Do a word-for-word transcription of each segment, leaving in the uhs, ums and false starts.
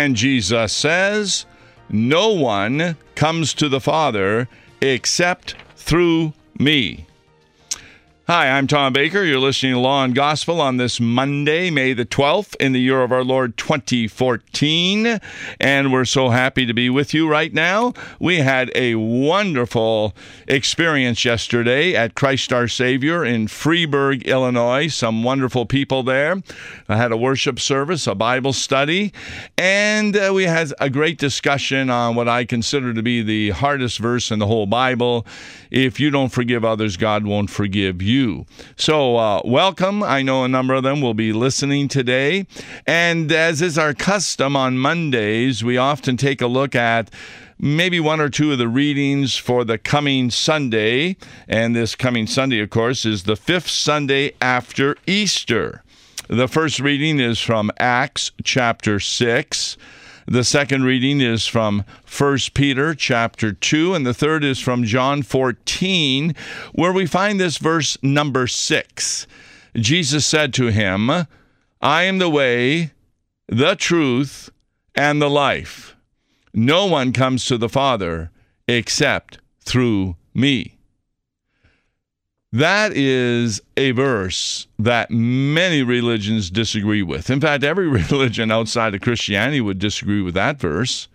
And Jesus says, no one comes to the Father except through me. Hi, I'm Tom Baker. You're listening to Law and Gospel on this Monday, May the twelfth, in the year of our Lord twenty fourteen. And we're so happy to be with you right now. We had a wonderful experience yesterday at Christ Our Savior in Freeburg, Illinois. Some wonderful people there. I had a worship service, a Bible study, and uh, we had a great discussion on what I consider to be the hardest verse in the whole Bible. If you don't forgive others, God won't forgive you. You. So uh, welcome. I know a number of them will be listening today. And as is our custom on Mondays, we often take a look at maybe one or two of the readings for the coming Sunday. And this coming Sunday, of course, is the fifth Sunday after Easter. The first reading is from Acts chapter six. The second reading is from First Peter chapter two, and the third is from John fourteen, where we find this verse number six. Jesus said to him, I am the way, the truth, and the life. No one comes to the Father except through me. That is a verse that many religions disagree with. In fact, every religion outside of Christianity would disagree with that verse.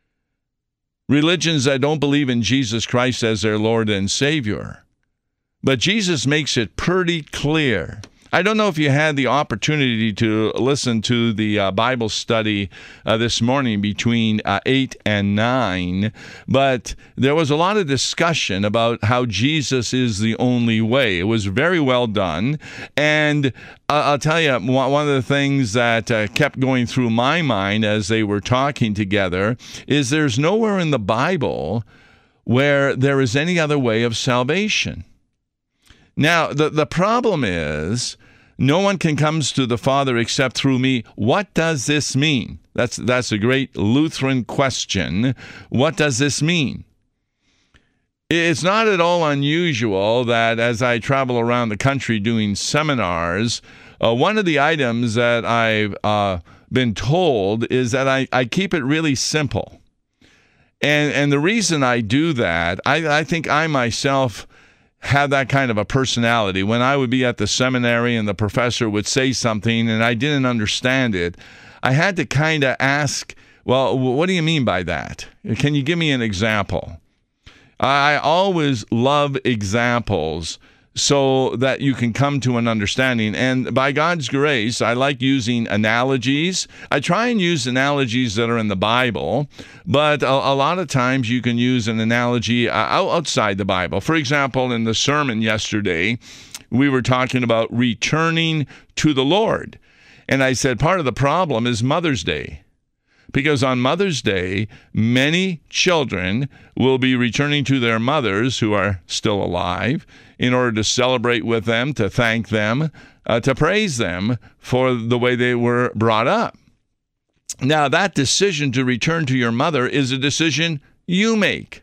Religions that don't believe in Jesus Christ as their Lord and Savior. But Jesus makes it pretty clear. I don't know if you had the opportunity to listen to the uh, Bible study uh, this morning between uh, eight and nine, but there was a lot of discussion about how Jesus is the only way. It was very well done, and uh, I'll tell you, one of the things that uh, kept going through my mind as they were talking together is there's nowhere in the Bible where there is any other way of salvation. Now, the, the problem is, no one can come to the Father except through me. What does this mean? That's, that's a great Lutheran question. What does this mean? It's not at all unusual that as I travel around the country doing seminars, uh, one of the items that I've uh, been told is that I, I keep it really simple. And, and the reason I do that, I, I think I myself have that kind of a personality. When I would be at the seminary and the professor would say something and I didn't understand it, I had to kind of ask, well, what do you mean by that? Can you give me an example? I always love examples so that you can come to an understanding. And by God's grace, I like using analogies. I try and use analogies that are in the Bible, but a, a lot of times you can use an analogy outside the Bible. For example, in the sermon yesterday, we were talking about returning to the Lord. And I said part of the problem is Mother's Day. Because on Mother's Day, many children will be returning to their mothers who are still alive in order to celebrate with them, to thank them, uh, to praise them for the way they were brought up. Now, that decision to return to your mother is a decision you make.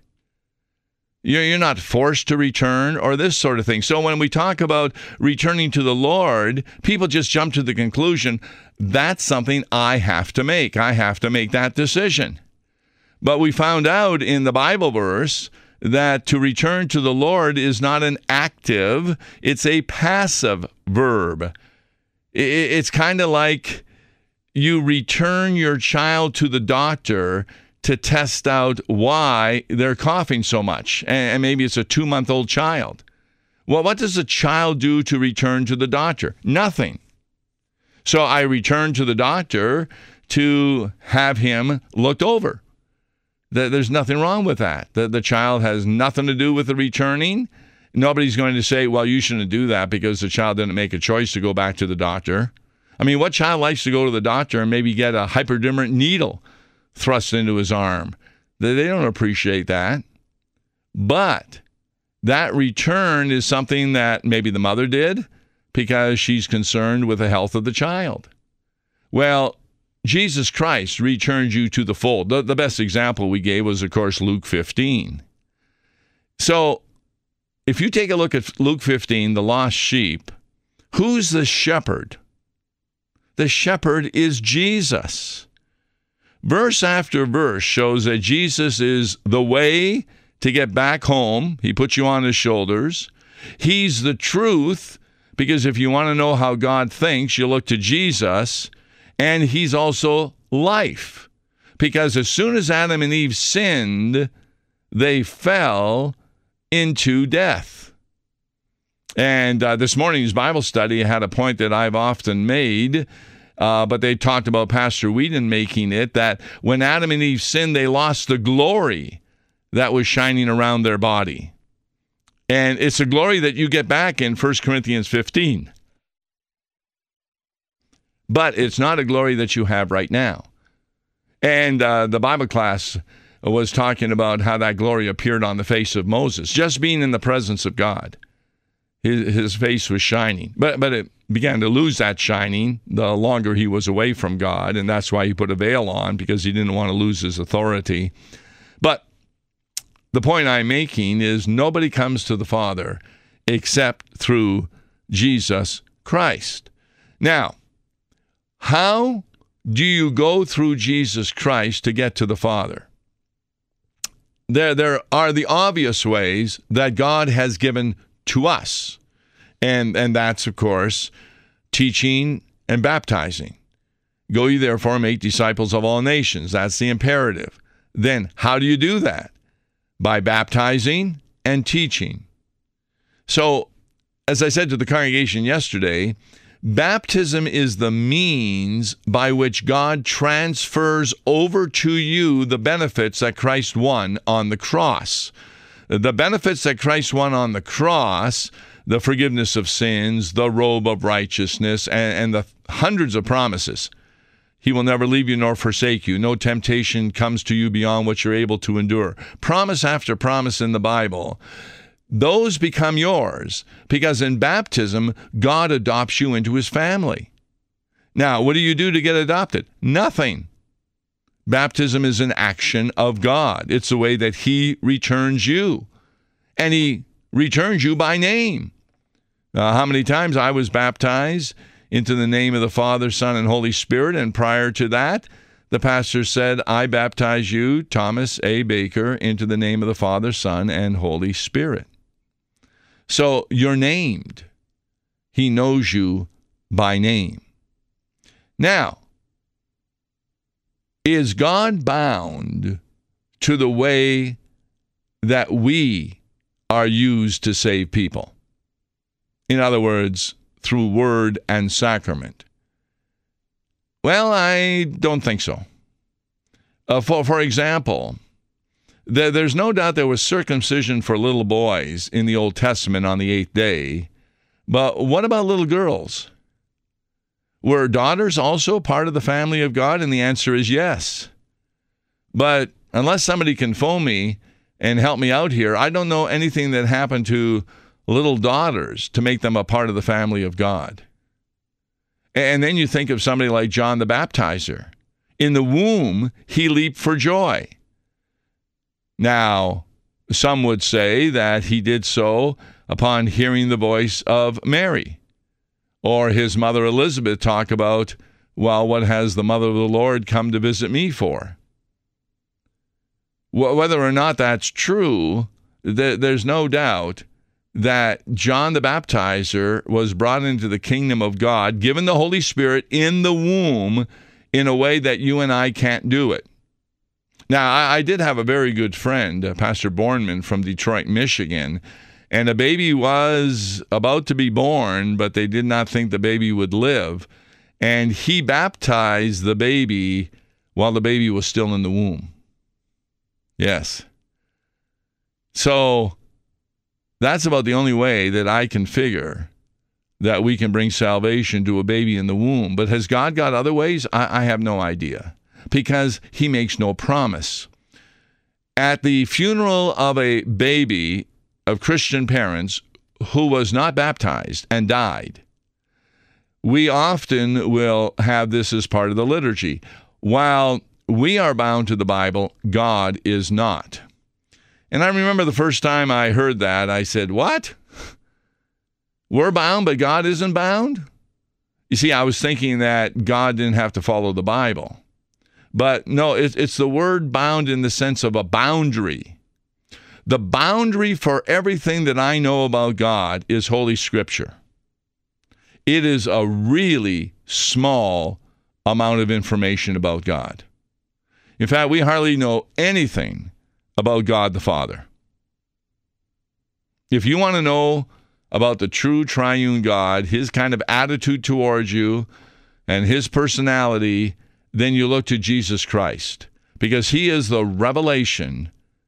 You're not forced to return or this sort of thing. So when we talk about returning to the Lord, people just jump to the conclusion, that's something I have to make. I have to make that decision. But we found out in the Bible verse that to return to the Lord is not an active, it's a passive verb. It's kind of like you return your child to the doctor to test out why they're coughing so much. And maybe it's a two-month-old child. Well, what does a child do to return to the doctor? Nothing. So I return to the doctor to have him looked over. There's nothing wrong with that. The, the child has nothing to do with the returning. Nobody's going to say, well, you shouldn't do that because the child didn't make a choice to go back to the doctor. I mean, what child likes to go to the doctor and maybe get a hypodermic needle thrust into his arm? They don't appreciate that. But that return is something that maybe the mother did because she's concerned with the health of the child. Well, Jesus Christ returns you to the fold. The, the best example we gave was, of course, Luke fifteen. So if you take a look at Luke fifteen, the lost sheep, who's the shepherd? The shepherd is Jesus. Verse after verse shows that Jesus is the way to get back home. He puts you on his shoulders. He's the truth, because if you want to know how God thinks, you look to Jesus. And he's also life, because as soon as Adam and Eve sinned, they fell into death. And uh, this morning's Bible study had a point that I've often made, uh, but they talked about Pastor Whedon making it, that when Adam and Eve sinned, they lost the glory that was shining around their body. And it's a glory that you get back in First Corinthians fifteen. But it's not a glory that you have right now. And uh, the Bible class was talking about how that glory appeared on the face of Moses, just being in the presence of God. His, his face was shining. But, but it began to lose that shining the longer he was away from God, and that's why he put a veil on, because he didn't want to lose his authority. But the point I'm making is nobody comes to the Father except through Jesus Christ. Now, how do you go through Jesus Christ to get to the Father? There, there are the obvious ways that God has given to us. And, and that's, of course, teaching and baptizing. Go ye therefore and make disciples of all nations. That's the imperative. Then, how do you do that? By baptizing and teaching. So, as I said to the congregation yesterday, baptism is the means by which God transfers over to you the benefits that Christ won on the cross. The benefits that Christ won on the cross, the forgiveness of sins, the robe of righteousness, and, and the hundreds of promises. He will never leave you nor forsake you. No temptation comes to you beyond what you're able to endure. Promise after promise in the Bible. Those become yours because in baptism, God adopts you into his family. Now, what do you do to get adopted? Nothing. Baptism is an action of God. It's the way that he returns you. And he returns you by name. Uh, how many times I was baptized into the name of the Father, Son, and Holy Spirit, and prior to that, the pastor said, I baptize you, Thomas A. Baker, into the name of the Father, Son, and Holy Spirit. So you're named. He knows you by name. Now, is God bound to the way that we are used to save people? In other words, through word and sacrament? Well, I don't think so. Uh, for, for example, there, there's no doubt there was circumcision for little boys in the Old Testament on the eighth day, but what about little girls? Were daughters also part of the family of God? And the answer is yes. But unless somebody can phone me and help me out here, I don't know anything that happened to little daughters to make them a part of the family of God. And then you think of somebody like John the Baptizer. In the womb, he leaped for joy. Now, some would say that he did so upon hearing the voice of Mary. Or his mother Elizabeth talk about, well, what has the mother of the Lord come to visit me for? Whether or not that's true, there's no doubt that John the Baptizer was brought into the kingdom of God, given the Holy Spirit in the womb in a way that you and I can't do it. Now, I, I did have a very good friend, uh, Pastor Bornman from Detroit, Michigan, and a baby was about to be born, but they did not think the baby would live. And he baptized the baby while the baby was still in the womb. Yes. So that's about the only way that I can figure that we can bring salvation to a baby in the womb. But has God got other ways? I, I have no idea, because he makes no promise. At the funeral of a baby of Christian parents who was not baptized and died, we often will have this as part of the liturgy. While we are bound to the Bible, God is not. And I remember the first time I heard that, I said, what? We're bound, but God isn't bound? You see, I was thinking that God didn't have to follow the Bible. But no, it, it's the word bound in the sense of a boundary. The boundary for everything that I know about God is Holy Scripture. It is a really small amount of information about God. In fact, we hardly know anything about God the Father. If you want to know about the true triune God, his kind of attitude towards you and his personality, then you look to Jesus Christ, because he is the revelation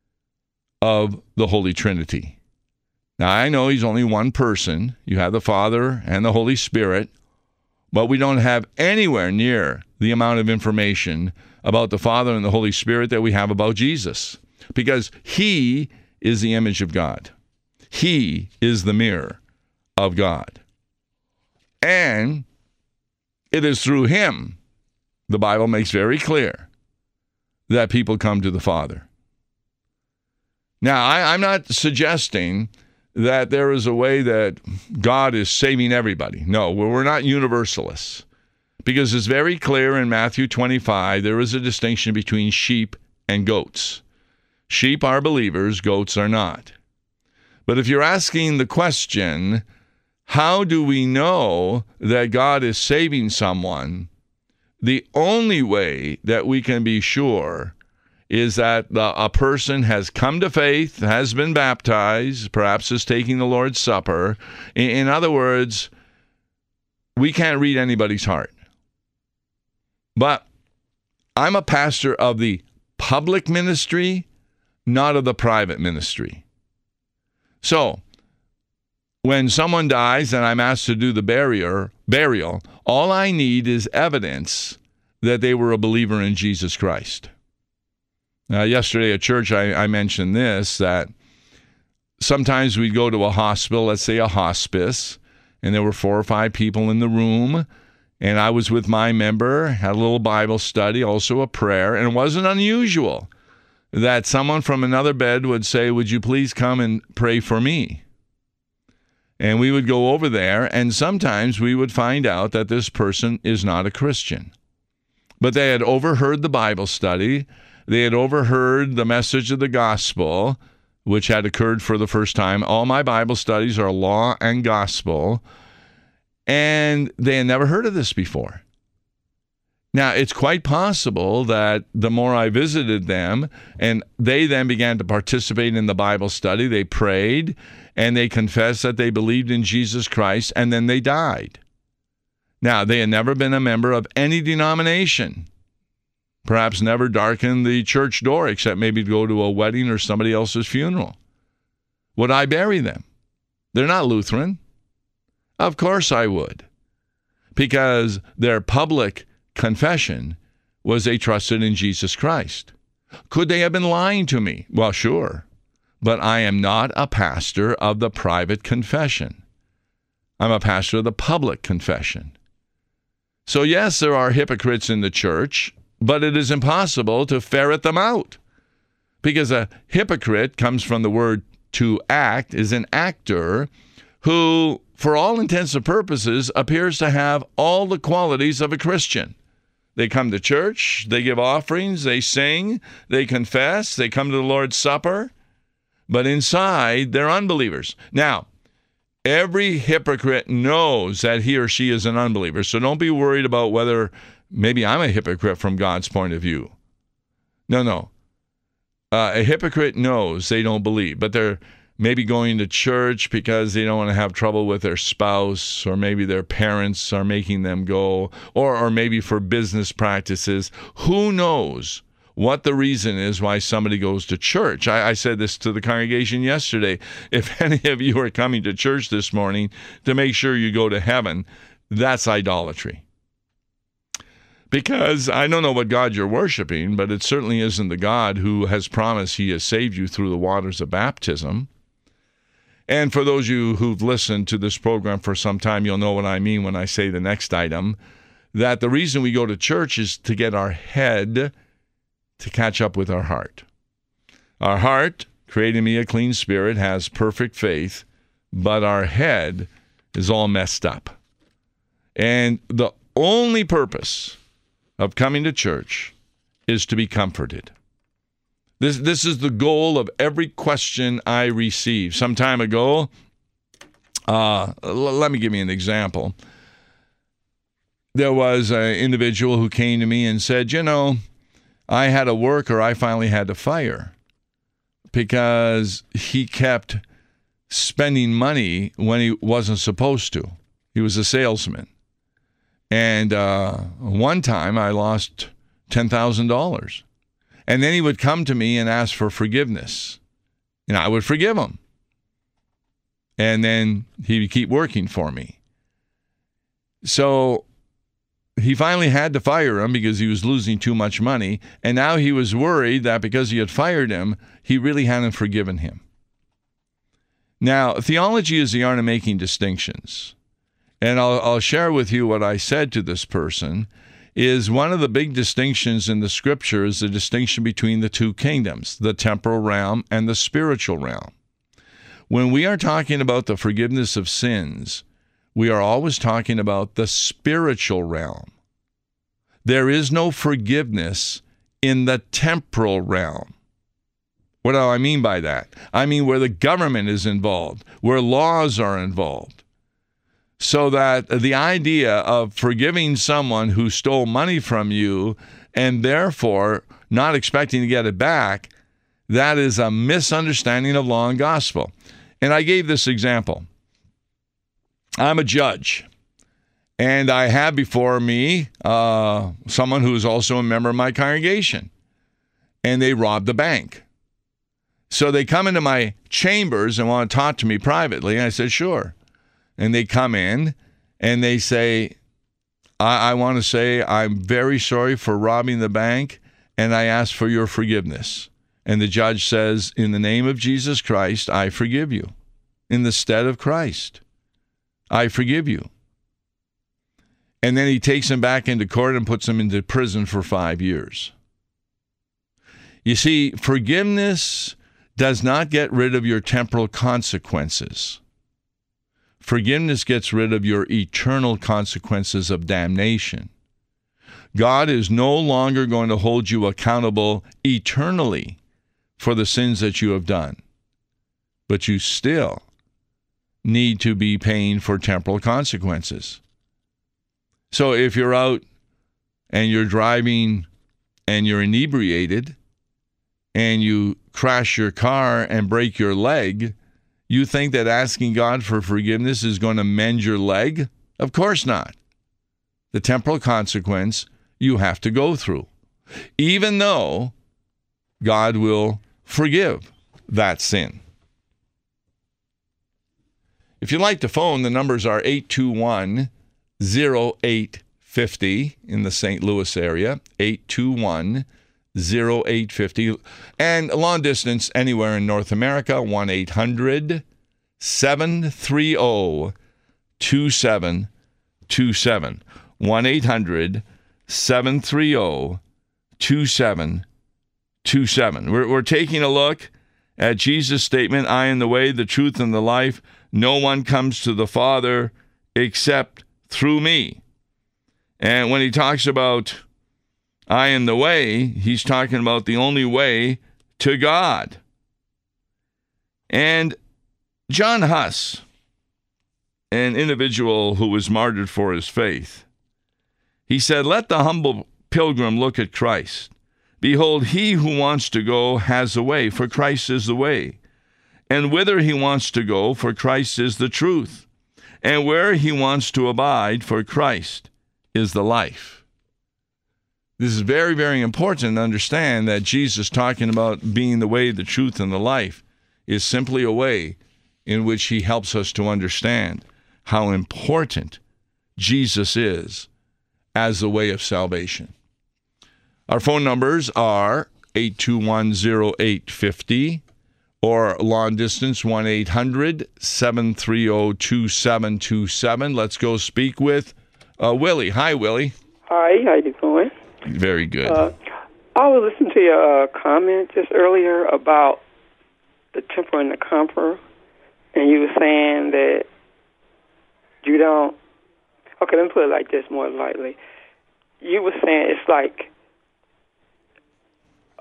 of the Holy Trinity. Now, I know he's only one person. You have the Father and the Holy Spirit, but we don't have anywhere near the amount of information about the Father and the Holy Spirit that we have about Jesus, because he is the image of God. He is the mirror of God. And it is through him, the Bible makes very clear, that people come to the Father. Now, I, I'm not suggesting that there is a way that God is saving everybody. No, we're not universalists. Because it's very clear in Matthew twenty-five, there is a distinction between sheep and goats. Sheep are believers, goats are not. But if you're asking the question, how do we know that God is saving someone? The only way that we can be sure is that the, a person has come to faith, has been baptized, perhaps is taking the Lord's Supper. In, in other words, we can't read anybody's heart. But I'm a pastor of the public ministry, not of the private ministry. So, when someone dies and I'm asked to do the burial, burial, all I need is evidence that they were a believer in Jesus Christ. Now, yesterday at church, I, I mentioned this, that sometimes we'd go to a hospital, let's say a hospice, and there were four or five people in the room, and I was with my member, had a little Bible study, also a prayer, and it wasn't unusual that someone from another bed would say, "Would you please come and pray for me?" And we would go over there, and sometimes we would find out that this person is not a Christian. But they had overheard the Bible study, they had overheard the message of the gospel, which had occurred for the first time. All my Bible studies are law and gospel. And they had never heard of this before. Now, it's quite possible that the more I visited them, and they then began to participate in the Bible study, they prayed, and they confessed that they believed in Jesus Christ, and then they died. Now, they had never been a member of any denomination, perhaps never darkened the church door, except maybe to go to a wedding or somebody else's funeral. Would I bury them? They're not Lutheran. Of course I would, because their public confession was they trusted in Jesus Christ. Could they have been lying to me? Well, sure, but I am not a pastor of the private confession. I'm a pastor of the public confession. So yes, there are hypocrites in the church, but it is impossible to ferret them out, because a hypocrite comes from the word to act, is an actor who, for all intents and purposes, appears to have all the qualities of a Christian. They come to church, they give offerings, they sing, they confess, they come to the Lord's Supper, but inside they're unbelievers. Now, every hypocrite knows that he or she is an unbeliever, so don't be worried about whether maybe I'm a hypocrite from God's point of view. No, no. Uh, a hypocrite knows they don't believe, but they're maybe going to church because they don't want to have trouble with their spouse, or maybe their parents are making them go, or, or maybe for business practices. Who knows what the reason is why somebody goes to church? I, I said this to the congregation yesterday. If any of you are coming to church this morning to make sure you go to heaven, that's idolatry. Because I don't know what God you're worshiping, but it certainly isn't the God who has promised he has saved you through the waters of baptism. And for those of you who've listened to this program for some time, you'll know what I mean when I say the next item, that the reason we go to church is to get our head to catch up with our heart. Our heart, creating me a clean spirit, has perfect faith, but our head is all messed up. And the only purpose of coming to church is to be comforted. This, this is the goal of every question I receive. Some time ago, uh, l- let me give you an example. There was an individual who came to me and said, you know, I had a worker I finally had to fire because he kept spending money when he wasn't supposed to. He was a salesman. And uh, one time I lost ten thousand dollars. And then he would come to me and ask for forgiveness. And I would forgive him. And then he would keep working for me. So he finally had to fire him because he was losing too much money. And now he was worried that because he had fired him, he really hadn't forgiven him. Now, theology is the art of making distinctions. And I'll, I'll share with you what I said to this person. Is one of the big distinctions in the scripture is the distinction between the two kingdoms, the temporal realm and the spiritual realm. When we are talking about the forgiveness of sins, we are always talking about the spiritual realm. There is no forgiveness in the temporal realm. What do I mean by that? I mean where the government is involved, where laws are involved. So that the idea of forgiving someone who stole money from you and therefore not expecting to get it back, that is a misunderstanding of law and gospel. And I gave this example. I'm a judge, and I have before me uh, someone who is also a member of my congregation, and they robbed the bank. So they come into my chambers and want to talk to me privately, and I said, sure. And they come in and they say, I, I want to say I'm very sorry for robbing the bank, and I ask for your forgiveness. And the judge says, in the name of Jesus Christ, I forgive you. In the stead of Christ, I forgive you. And then he takes him back into court and puts him into prison for five years. You see, forgiveness does not get rid of your temporal consequences. Forgiveness gets rid of your eternal consequences of damnation. God is no longer going to hold you accountable eternally for the sins that you have done. But you still need to be paying for temporal consequences. So if you're out and you're driving and you're inebriated and you crash your car and break your leg, you think that asking God for forgiveness is going to mend your leg? Of course not. The temporal consequence you have to go through, even though God will forgive that sin. If you'd like to phone, the numbers are eight two one, oh eight five oh in the Saint Louis area, eight two one, oh eight five oh, and long distance anywhere in North America, one eight hundred, seven three zero, two seven two seven, one eight hundred, seven three zero, two seven two seven. We're, we're taking a look at Jesus' statement, I am the way, the truth, and the life. No one comes to the Father except through me. And when he talks about I am the way, he's talking about the only way to God. And John Huss, an individual who was martyred for his faith, he said, let the humble pilgrim look at Christ. Behold, he who wants to go has a way, for Christ is the way. And whither he wants to go, for Christ is the truth. And where he wants to abide, for Christ is the life. This is very, very important to understand that Jesus talking about being the way, the truth, and the life is simply a way in which he helps us to understand how important Jesus is as the way of salvation. Our phone numbers are eight two one, oh eight five oh or long distance one eight hundred, seven three zero, two seven two seven. Let's go speak with uh, Willie. Hi, Willie. Hi, how you doing? Very good. Uh, I was listening to your uh, comment just earlier about the temper and the comfort, and you were saying that you don't... Okay, let me put it like this more lightly. You were saying it's like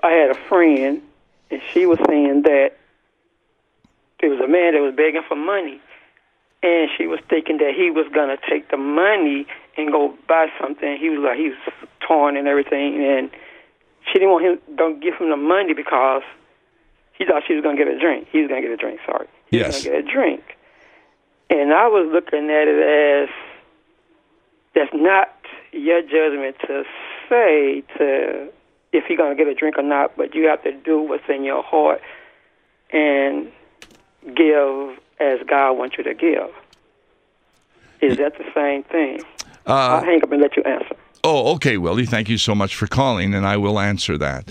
I had a friend, and she was saying that there was a man that was begging for money, and she was thinking that he was going to take the money and go buy something. He was like, he was torn and everything, and she didn't want him, don't give him the money because he thought she was going to get a drink. He was going to get a drink, sorry. He yes. was going to get a drink. And I was looking at it as, that's not your judgment to say to if you're going to get a drink or not, but you have to do what's in your heart and give as God wants you to give. Is that the same thing? Uh, I'll hang up and let you answer. Oh, okay, Willie. Thank you so much for calling, and I will answer that.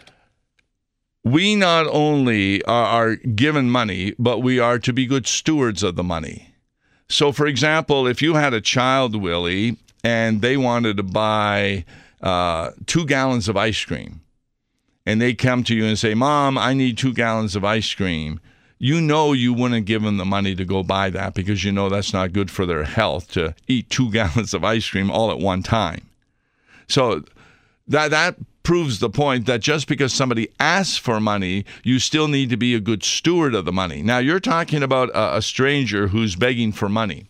We not only are, are given money, but we are to be good stewards of the money. So, for example, if you had a child, Willie, and they wanted to buy uh, two gallons of ice cream, and they come to you and say, Mom, I need two gallons of ice cream, you know you wouldn't give them the money to go buy that because you know that's not good for their health to eat two gallons of ice cream all at one time. So that that proves the point that just because somebody asks for money, you still need to be a good steward of the money. Now, you're talking about a, a stranger who's begging for money.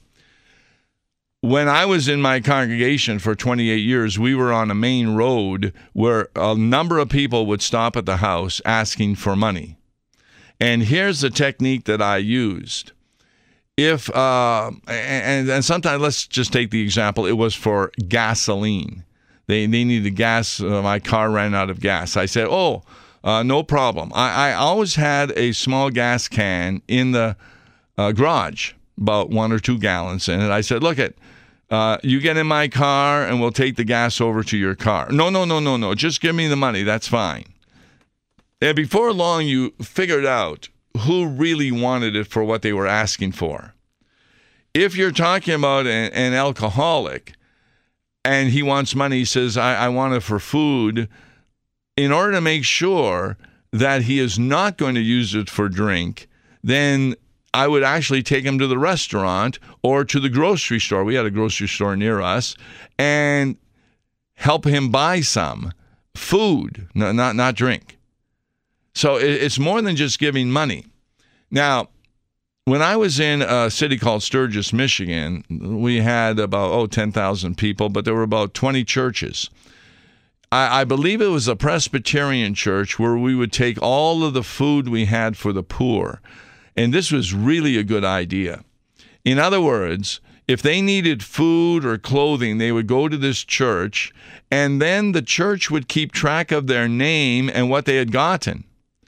When I was in my congregation for twenty-eight years, we were on a main road where a number of people would stop at the house asking for money. And here's the technique that I used. If, uh, and, and sometimes, let's just take the example, it was for gasoline. They, they needed gas. Uh, my car ran out of gas. I said, oh, uh, no problem. I, I always had a small gas can in the uh, garage, about one or two gallons in it. I said, look, it, uh, you get in my car and we'll take the gas over to your car. No, no, no, no, no. Just give me the money. That's fine. And before long, you figured out who really wanted it for what they were asking for. If you're talking about an, an alcoholic and he wants money, he says, I, I want it for food, in order to make sure that he is not going to use it for drink, then I would actually take him to the restaurant or to the grocery store. We had a grocery store near us, and help him buy some food, no, not, not drink. So it's more than just giving money. Now, when I was in a city called Sturgis, Michigan, we had about, oh, ten thousand people, but there were about twenty churches. I, I believe it was a Presbyterian church where we would take all of the food we had for the poor. And this was really a good idea. In other words, if they needed food or clothing, they would go to this church, and then the church would keep track of their name and what they had gotten.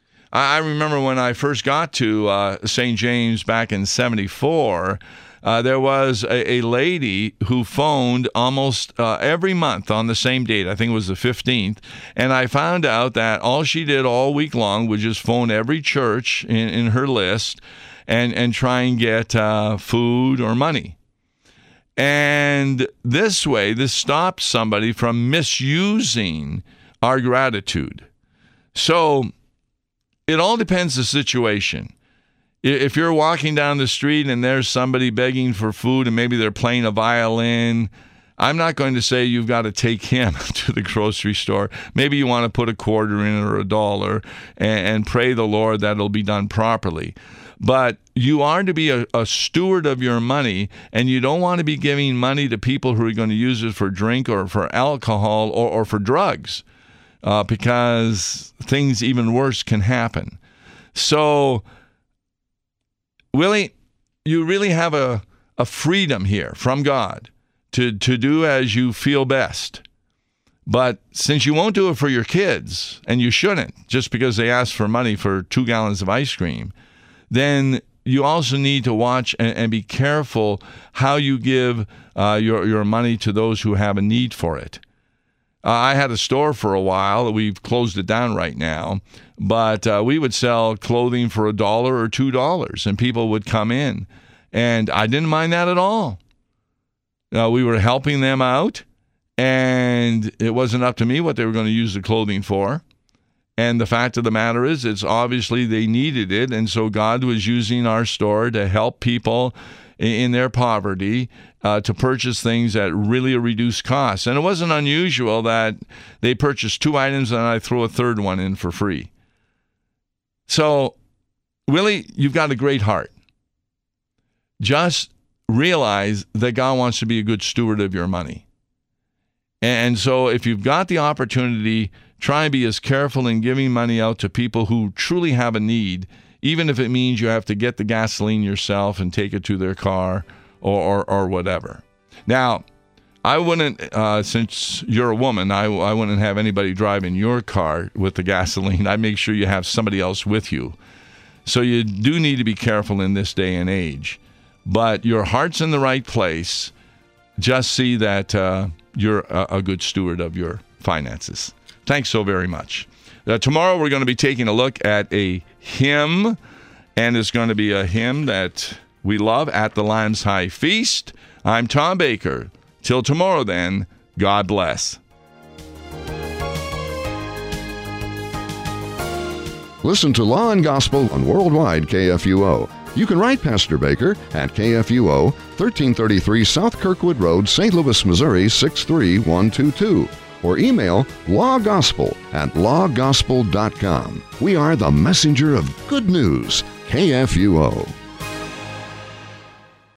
I remember when I first got to uh, Saint James back in seventy-four, uh, there was a, a lady who phoned almost uh, every month on the same date. I think it was the fifteenth. And I found out that all she did all week long was just phone every church in, in her list and, and try and get uh, food or money. And this way, this stops somebody from misusing our gratitude. So it all depends on the situation. If you're walking down the street and there's somebody begging for food and maybe they're playing a violin, I'm not going to say you've got to take him to the grocery store. Maybe you want to put a quarter in or a dollar and, and pray the Lord that it'll be done properly. But you are to be a, a steward of your money, and you don't want to be giving money to people who are going to use it for drink or for alcohol or, or for drugs. Uh, because things even worse can happen. So, Willie, you really have a, a freedom here from God to, to do as you feel best. But since you won't do it for your kids, and you shouldn't, just because they ask for money for two gallons of ice cream, then you also need to watch and, and be careful how you give uh, your, your money to those who have a need for it. Uh, I had a store for a while. We've closed it down right now. But uh, we would sell clothing for a dollar or two dollars, and people would come in. And I didn't mind that at all. Uh, we were helping them out, and it wasn't up to me what they were going to use the clothing for. And the fact of the matter is, it's obviously they needed it, and so God was using our store to help people in their poverty uh, to purchase things at really a reduced cost. And it wasn't unusual that they purchased two items and I throw a third one in for free. So, Willie, you've got a great heart. Just realize that God wants to be a good steward of your money. And so if you've got the opportunity, try and be as careful in giving money out to people who truly have a need, even if it means you have to get the gasoline yourself and take it to their car or, or, or whatever. Now, I wouldn't, uh, since you're a woman, I, I wouldn't have anybody driving your car with the gasoline. I'd make sure you have somebody else with you. So you do need to be careful in this day and age. But your heart's in the right place. Just see that uh, you're a, a good steward of your finances. Thanks so very much. Uh, tomorrow we're going to be taking a look at a hymn, and it's going to be a hymn that we love, At the Lamb's High Feast. I'm Tom Baker. Till tomorrow then, God bless. Listen to Law and Gospel on Worldwide K F U O. You can write Pastor Baker at K F U O, thirteen thirty-three South Kirkwood Road, Saint Louis, Missouri, six three one two two. Or email lawgospel at lawgospel dot com. We are the messenger of good news, K F U O.